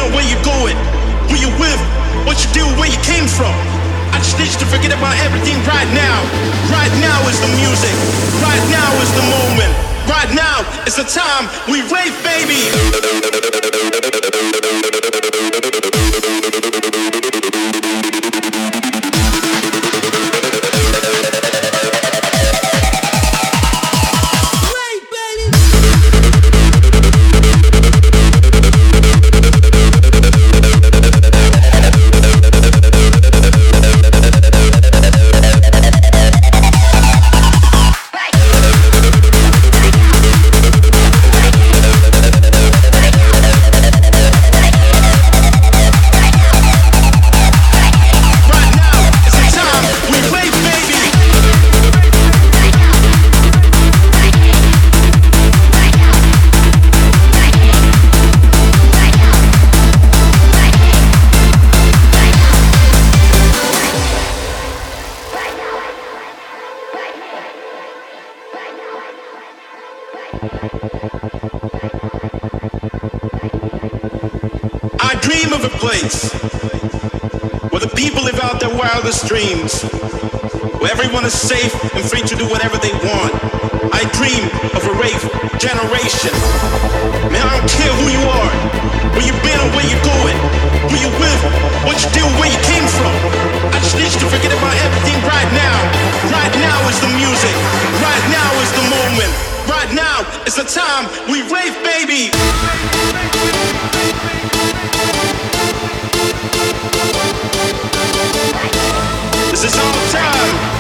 or where you going, who you with, what you do, where you came from. I just need you to forget about everything right now. Right now is the music. Right now is the moment. Right now is the time we rave, baby. I dream of a place where the people live out their wildest dreams, where everyone is safe and free to do whatever they want. I dream of a rave generation. Man, I don't care who you are, where you've been or where you're going, who you with, what you do, where you came from. I just need you to forget about everything right now. Right now is the music. Right now is the moment. Right now is the time we rave, baby. This is our time.